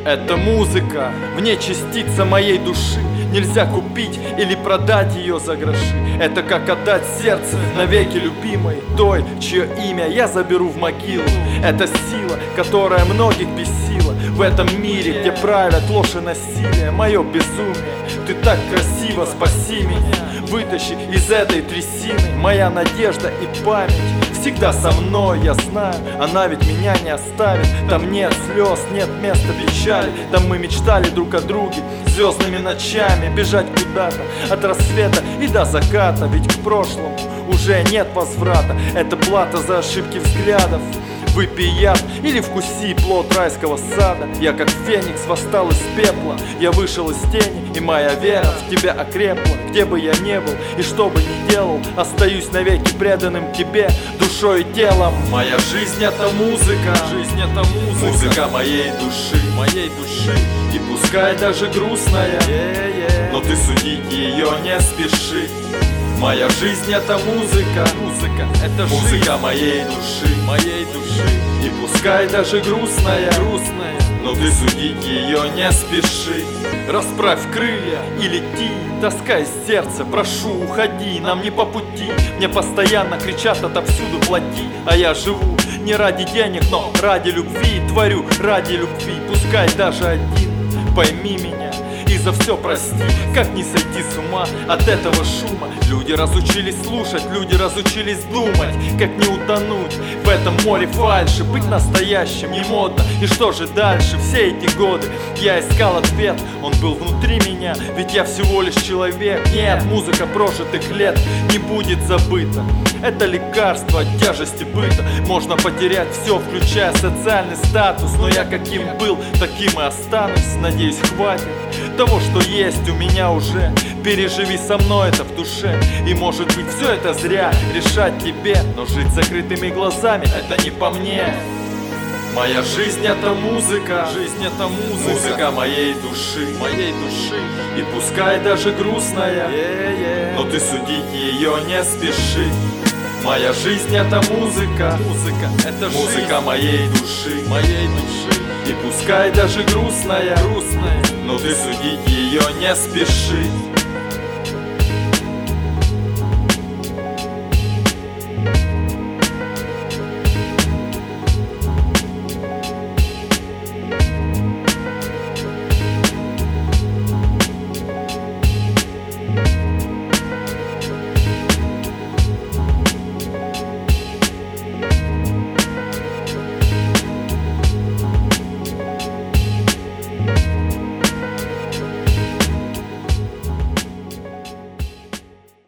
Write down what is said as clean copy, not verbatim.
Это музыка, в ней частица моей души. Нельзя купить или продать ее за гроши. Это как отдать сердце навеки любимой, той, чье имя я заберу в могилу. Это сила, которая многих бесила в этом мире, где правят ложь и насилие. Мое безумие, ты так красиво, спаси меня, вытащи из этой трясины. Моя надежда и память всегда со мной, я знаю, она ведь меня не оставит. Там нет слез, нет места печали. Там мы мечтали друг о друге звездными ночами, бежать куда-то от рассвета и до заката. Ведь к прошлому уже нет возврата. Это плата за ошибки взглядов. Выпей яд или вкуси плод райского сада. Я как феникс восстал из пепла. Я вышел из тени, и моя вера в тебя окрепла. Где бы я ни был и что бы ни делал, остаюсь навеки преданным тебе душой и телом. Моя жизнь это музыка, жизнь это музыка, музыка моей души. И пускай даже грустная, но ты судить ее не спеши. Моя жизнь это музыка, это музыка моей души. И пускай даже грустная, но ты судить ее не спеши. Расправь крылья и лети, таскай сердце, прошу, уходи, нам не по пути. Мне постоянно кричат отовсюду плати, а я живу не ради денег, но ради любви. Творю ради любви, пускай даже один. Пойми меня и за все прости. Как не сойти с ума от этого шума? Люди разучились слушать, люди разучились думать. Как не утонуть в этом море фальши? Быть настоящим не модно. И что же дальше? Все эти годы я искал ответ, он был внутри меня. Ведь я всего лишь человек. Нет, музыка прожитых лет не будет забыта. Это лекарство от тяжести быта. Можно потерять все, включая социальный статус. Но я каким был, таким и останусь. Надеюсь, хватит того, что есть у меня уже. Переживи со мной это в душе. И может быть все это зря, решать тебе. Но жить с закрытыми глазами это не по мне. Моя жизнь это музыка, музыка моей души. И пускай даже грустная, но ты судить ее не спеши. Моя жизнь это музыка, это музыка моей души. И пускай даже грустная, но ты судить ее не спеши.